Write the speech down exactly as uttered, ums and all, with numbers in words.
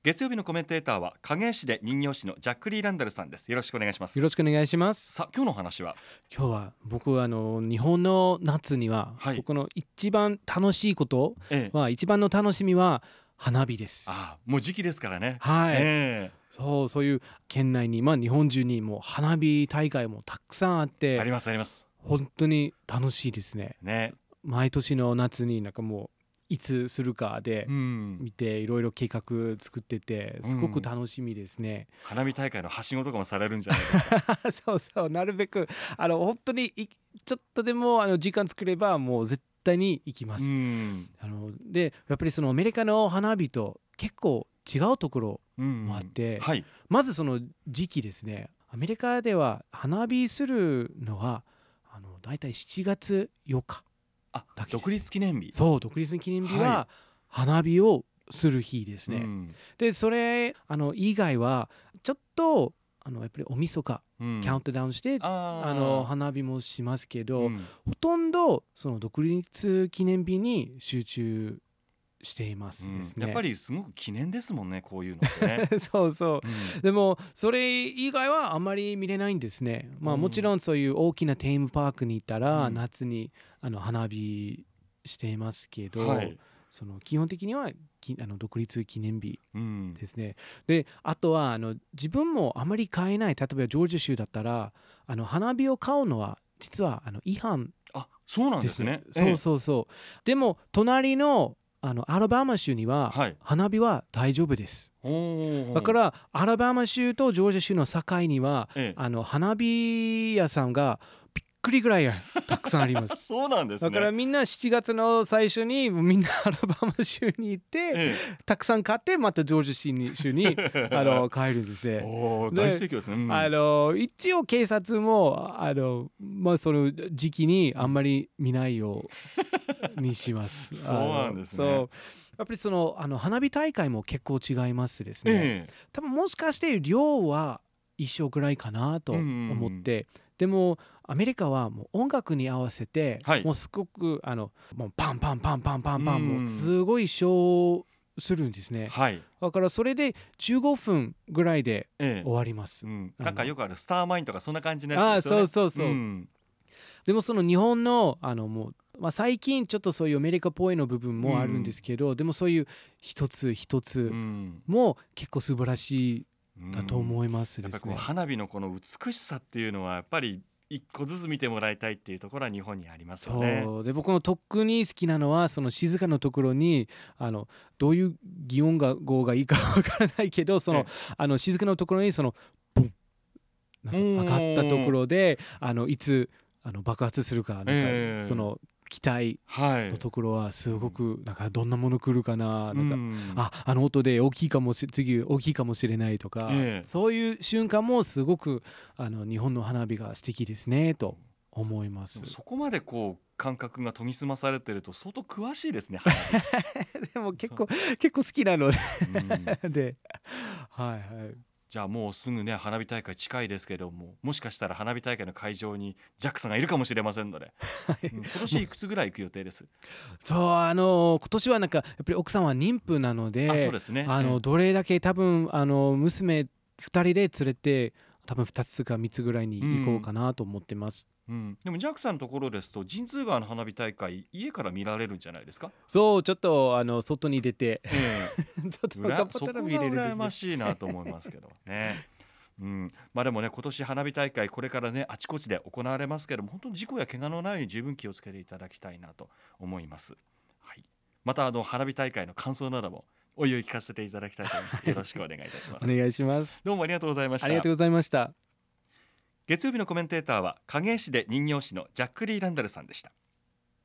月曜日のコメンテーターは影絵師で人形師のジャック・リー・ランダルさんです。よろしくお願いします。 よろしくお願いします。 さあ今日の話は今日は僕はあの日本の夏には、 はい、 僕の一番楽しいことは、ええ、一番の楽しみは花火です。 ああもう時期ですからね。 はい、 えー、そうそういう県内に、まあ、日本中にもう花火大会もたくさんあってありますあります。 本当に楽しいですね。 ね、 毎年の夏になんかもういつするかで見ていろいろ計画作っててすごく楽しみですね、 うん、花火大会のはしごとかもされるんじゃないですか。 そうそう、なるべくあの本当にちょっとでもあの時間作ればもう絶対に行きます。うん、あのでやっぱりそのアメリカの花火と結構違うところもあって、うんはい、まずその時期ですね。アメリカでは花火するのはあのだいたいしちがつよっか。 あ、独立記念日。 そう、独立記念日は花火をする日ですね、はい、でそれあの以外はちょっとあのやっぱりおみそか、うん、カウントダウンしてああの花火もしますけど、うん、ほとんどその独立記念日に集中していますですね、 うん、やっぱりすごく記念ですもんね、こういうのってね。 そうそう、うん、でもそれ以外はあんまり見れないんですね。まあもちろんそういう大きなテーマパークに行ったら、うん、夏にあの花火していますけど、はい、その基本的にはきあの独立記念日ですね、うん、であとはあの自分もあまり買えない、例えばジョージア州だったらあの花火を買うのは実はあの違反です。 あ、そうなんですね。 そうそうそう、ええ、でも隣のあのアラバマ州には花火は大丈夫です、はい、だからアラバマ州とジョージア州の境には、ええ、あの花火屋さんがびっくりぐらいたくさんあります。 そうなんですね。 だからみんなしちがつの最初にみんなアラバマ州に行って、ええ、たくさん買ってまたジョージア州にあの帰るんですね。 おー、大盛況ですね、うん、 あの一応警察もあの、まあ、その時期にあんまり見ないようにします。 そうなんですね。そうやっぱりそのあの花火大会も結構違いますですね、ええ、多分もしかして量は一緒ぐらいかなと思って、うんうん、でもアメリカはもう音楽に合わせて、はい、もうすごくあのもうパンパンパンパンパンパン、うん、もうすごいショーするんですね、はい、だからそれでじゅうごふんぐらいで終わります、ええ、うん、 なんかよくあるスターマインとかそんな感じのやつですよね。 あ、そうそうそう、うん、でもその日本のあのもうまあ、最近ちょっとそういうアメリカっぽいの部分もあるんですけど、うん、でもそういう一つ一つも結構素晴らしいだと思いますですね、 うん、やっぱりこう花火のこの美しさっていうのはやっぱり一個ずつ見てもらいたいっていうところは日本にありますよね。 そうで僕の特に好きなのはその静かなところにあのどういう擬音が語がいいかわからないけどそのあの静かなところにそのポンなんか上がったところであのいつあの爆発するかなんか、えー、その期待のところはすごくなんかどんなもの来るかな、なんか、うん、ああの音で大きいかもし次大きいかもしれないとか、えー、そういう瞬間もすごくあの日本の花火が素敵ですねと思います。 そこまでこう感覚が研ぎ澄まされてると相当詳しいですね。 でも結構結構好きなので、うん、ではいはい。 じゃあもうすぐね花火大会近いですけども、もしかしたら花火大会の会場にジャックさんがいるかもしれませんので、はい、うん、今年いくつぐらい行く予定です？ そうあの今年はなんかやっぱり奥さんは妊婦なので、 あ、そうですね、 あのどれだけ多分あの娘ふたりで連れて多分ふたつかみっつぐらいに行こうかなと思ってます、 うんうん、でもジャックさんのところですと神通川の花火大会家から見られるんじゃないですか？ そうちょっとあの外に出て、えー、ちょっと頑張ったら見れるんですね。そこが羨ましいなと思いますけどね。うん、まあでもね今年花火大会これからねあちこちで行われますけども、本当に事故や怪我のないように十分気をつけていただきたいなと思います、はい、またあの花火大会の感想などもおいおい聞かせていただきたいと思います。よろしくお願いいたします。 お願いします。 どうもありがとうございました。 ありがとうございました。 月曜日のコメンテーターは影絵師で人形師のジャック・リー・ランダルさんでした。